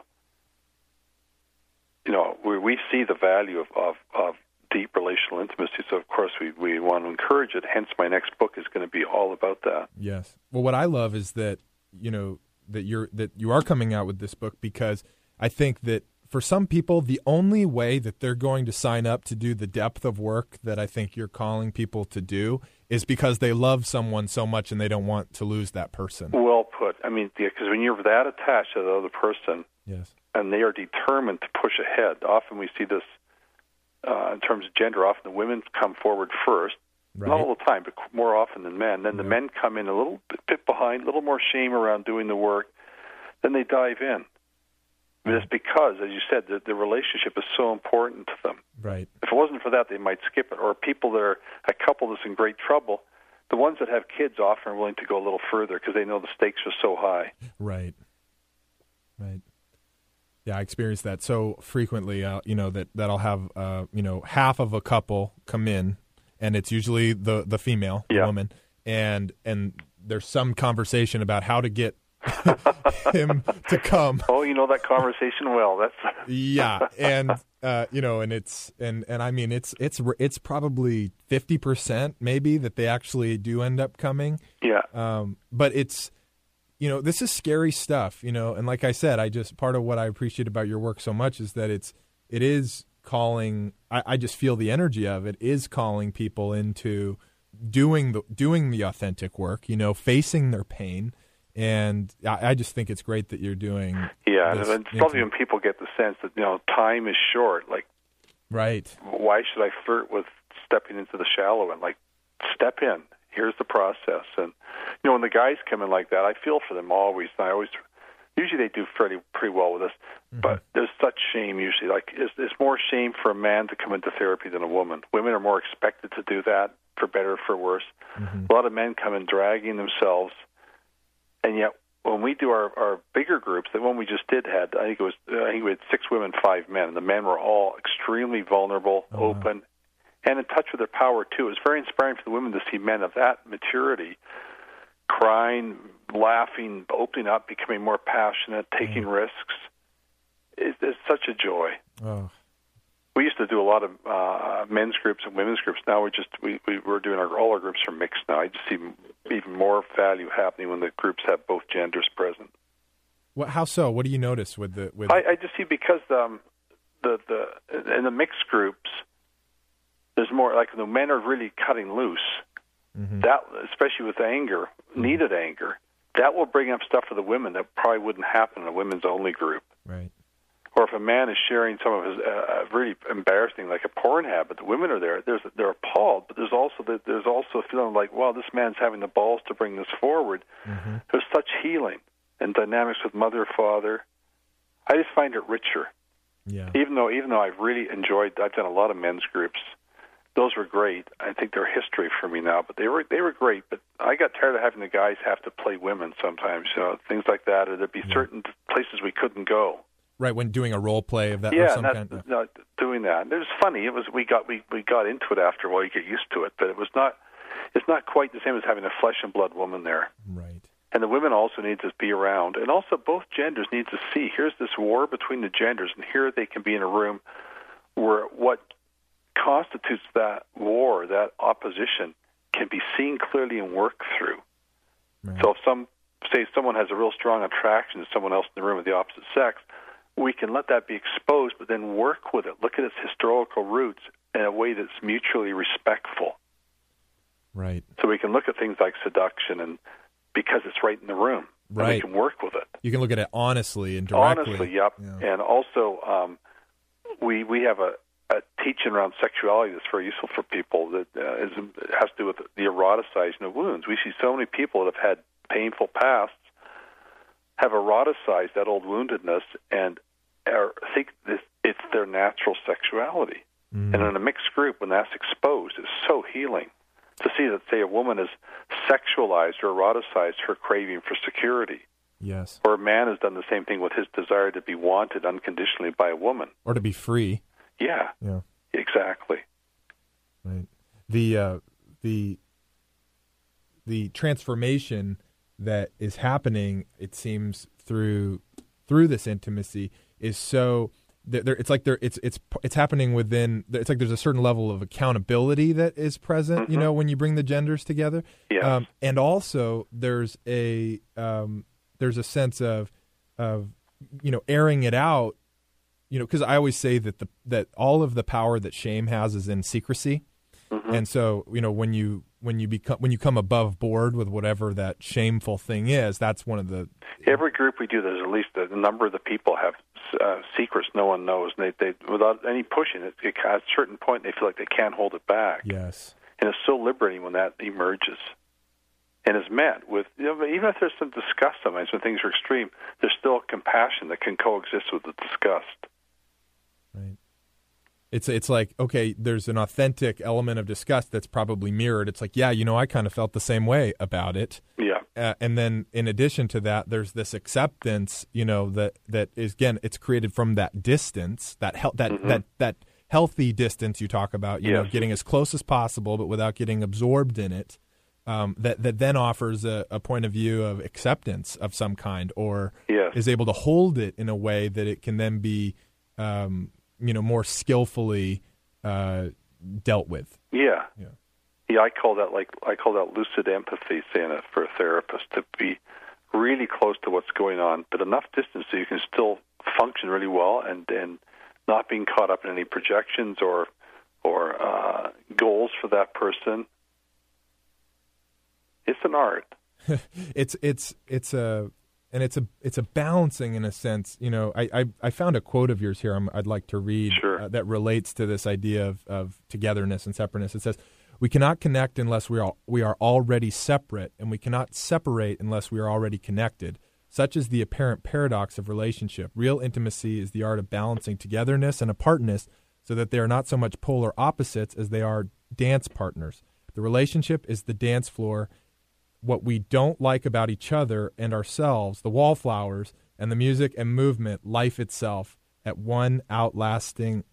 we see the value of deep relational intimacy, so of course we want to encourage it. Hence, my next book is going to be all about that. Yes. Well, what I love is that that you are coming out with this book, because I think that for some people, the only way that they're going to sign up to do the depth of work that I think you're calling people to do is because they love someone so much and they don't want to lose that person. Well put. I mean, because when you're that attached to the other person, yes, and they are determined to push ahead, often we see this in terms of gender. Often the women come forward first, right. Not all the time, but more often than men. Then the men come in a little bit behind, a little more shame around doing the work. Then they dive in. And it's because, as you said, the relationship is so important to them. Right. If it wasn't for that, they might skip it. Or people that are a couple that's in great trouble, the ones that have kids often are willing to go a little further because they know the stakes are so high. Right. Yeah, I experience that so frequently. That I'll have half of a couple come in, and it's usually the female, the woman, and there's some conversation about how to get him to come. Oh, that conversation well. That's yeah, and and it's and I mean it's probably 50% maybe that they actually do end up coming. Yeah. But it's this is scary stuff. And like I said, part of what I appreciate about your work so much is that it is calling. I just feel the energy of it is calling people into doing the authentic work. Facing their pain. And I just think it's great that you're doing. Yeah, and especially when people get the sense that time is short. Like, right? Why should I flirt with stepping into the shallow end? Like, step in. Here's the process. And when the guys come in like that, I feel for them always. And usually they do pretty well with us, but there's such shame usually. Like, it's more shame for a man to come into therapy than a woman. Women are more expected to do that, for better or for worse. Mm-hmm. A lot of men come in dragging themselves. And yet, when we do our bigger groups, the one we just did I think we had 6 women, 5 men, and the men were all extremely vulnerable, open, and in touch with their power too. It was very inspiring for the women to see men of that maturity, crying, laughing, opening up, becoming more passionate, taking risks. It's such a joy. Oh. We used to do a lot of men's groups and women's groups. Now we're doing all our groups are mixed now. I just see even more value happening when the groups have both genders present. How so? What do you notice with the? I just see because in the mixed groups, There's more, like the men are really cutting loose. That, especially with anger, needed anger, that will bring up stuff for the women that probably wouldn't happen in a women's only group. Right. Or if a man is sharing some of his really embarrassing, like a porn habit, the women are there. They're appalled, but there's also a feeling like, wow, this man's having the balls to bring this forward. There's such healing and dynamics with mother, father. I just find it richer. Yeah. Even though I've really enjoyed, I've done a lot of men's groups. Those were great. I think they're history for me now, but they were great. But I got tired of having the guys have to play women sometimes, things like that, or there'd be certain places we couldn't go. Right, when doing a role play of that. Yeah, or some kind. not doing that. It was funny. It was we got into it after a while. You get used to it, but it's not quite the same as having a flesh and blood woman there. Right. And the women also need to be around, and also both genders need to see. Here's this war between the genders, and here they can be in a room where what constitutes that war, that opposition, can be seen clearly and worked through. Right. So if someone has a real strong attraction to someone else in the room of the opposite sex, we can let that be exposed, but then work with it. Look at its historical roots in a way that's mutually respectful. Right. So we can look at things like seduction, and because it's right in the room, right, and we can work with it. You can look at it honestly and directly. Honestly, yep. Yeah. And also, we have a teaching around sexuality that's very useful for people that has to do with the eroticizing of wounds. We see so many people that have had painful pasts have eroticized that old woundedness and think it's their natural sexuality. And in a mixed group, when that's exposed, it's so healing to see that, say, a woman has sexualized or eroticized her craving for security. Yes. Or a man has done the same thing with his desire to be wanted unconditionally by a woman. Or to be free. Yeah. Exactly. Right. The transformation that is happening, it seems, through this intimacy is so. It's like it's happening within. It's like there's a certain level of accountability that is present. When you bring the genders together. Yes. And also there's a sense of airing it out. Because I always say that all of the power that shame has is in secrecy, and so when you come above board with whatever that shameful thing is, that's one of the. Every group we do, there's at least a number of the people have secrets no one knows, and they without any pushing it, at a certain point they feel like they can't hold it back. Yes, and it's so liberating when that emerges. And is met with, even if there's some disgust sometimes when things are extreme, there's still compassion that can coexist with the disgust. Right. It's like, okay, there's an authentic element of disgust that's probably mirrored. It's like, I kind of felt the same way about it. Yeah. And then in addition to that, there's this acceptance, that is, again, it's created from that distance, that healthy distance you talk about, getting as close as possible, but without getting absorbed in it. That then offers a point of view of acceptance of some kind, or is able to hold it in a way that it can then be, more skillfully dealt with. Yeah. I call that lucid empathy, saying it for a therapist, to be really close to what's going on, but enough distance so you can still function really well and not being caught up in any projections or goals for that person. It's an art. It's a balancing in a sense. I found a quote of yours here I'd like to read. Sure. That relates to this idea of togetherness and separateness. It says, "We cannot connect unless we are already separate, and we cannot separate unless we are already connected. Such is the apparent paradox of relationship. Real intimacy is the art of balancing togetherness and apartness so that they are not so much polar opposites as they are dance partners. The relationship is the dance floor. What we don't like about each other and ourselves, the wallflowers and the music and movement, life itself, at once outlasting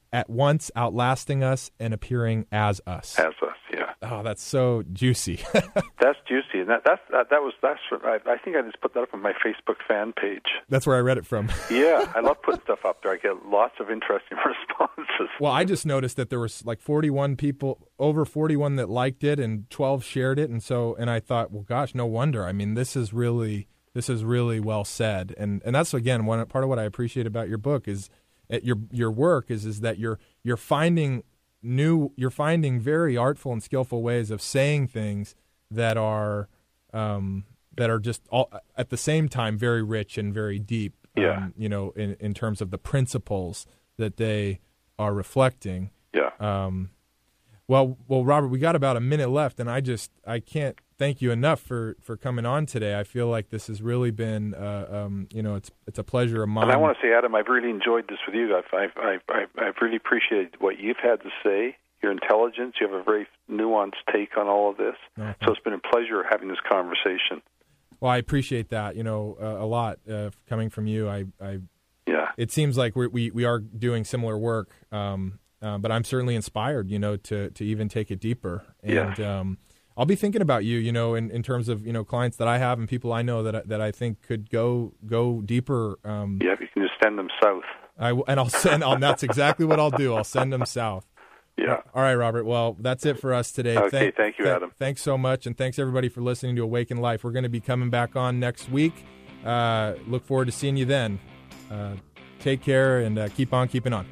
us and appearing as us." As us, yeah. Oh, that's so juicy. That's juicy, and that's. I think I just put that up on my Facebook fan page. That's where I read it from. Yeah, I love putting stuff up there. I get lots of interesting responses. Well, I just noticed that there was like 41 people, over 41 that liked it, and 12 shared it, and I thought, well, gosh, no wonder. I mean, this is really well said, and that's again part of what I appreciate about your book is your work is that you're finding you're finding very artful and skillful ways of saying things that are just all, at the same time very rich and very deep. Yeah. In terms of the principles that they are reflecting. Yeah. Well, Robert, we got about a minute left, and I can't thank you enough for coming on today. I feel like this has really been, it's a pleasure of mine. And I want to say, Adam, I've really enjoyed this with you. I've really appreciated what you've had to say, your intelligence. You have a very nuanced take on all of this. Okay. So it's been a pleasure having this conversation. Well, I appreciate that, a lot coming from you. Yeah. It seems like we are doing similar work, but I'm certainly inspired, to even take it deeper. And I'll be thinking about you, in terms of clients that I have and people I know that I think could go deeper. You can just send them south. That's exactly what I'll do. I'll send them south. Yeah. All right, Robert. Well, that's it for us today. Okay, thank you, Adam. Thanks so much, and thanks everybody for listening to Awaken Life. We're going to be coming back on next week. Look forward to seeing you then. Take care and keep on keeping on.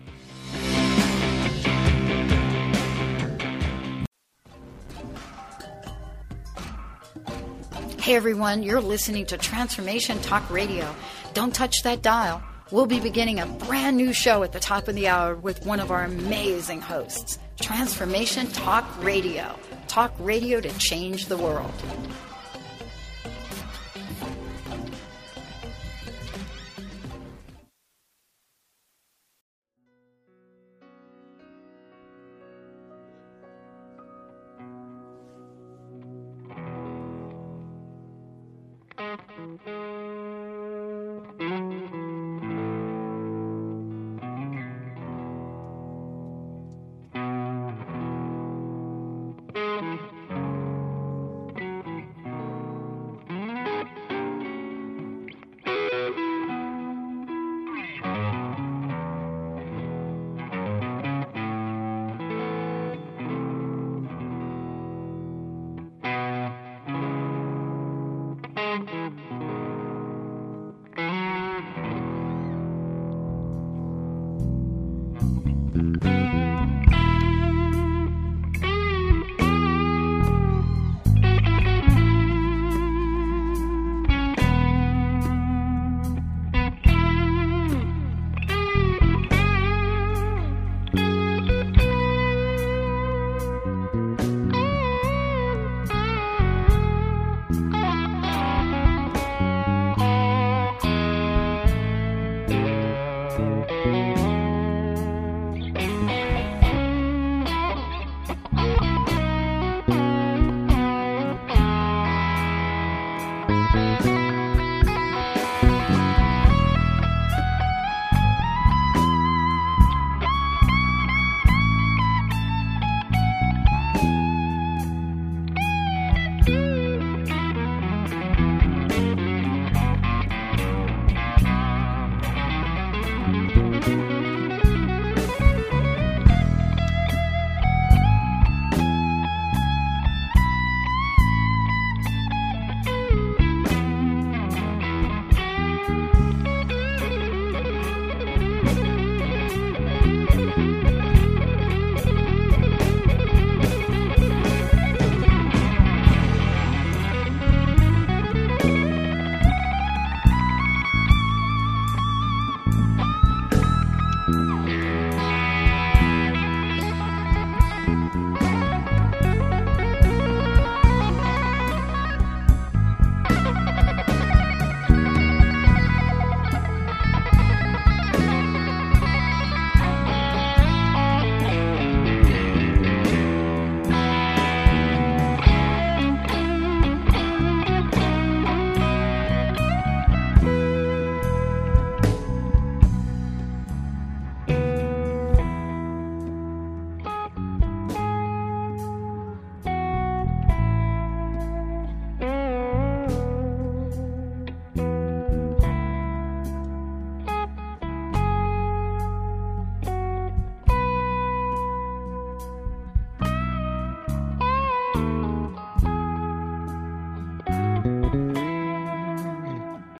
Hey everyone, you're listening to Transformation Talk Radio. Don't touch that dial. We'll be beginning a brand new show at the top of the hour with one of our amazing hosts. Transformation Talk Radio. Talk radio to change the world.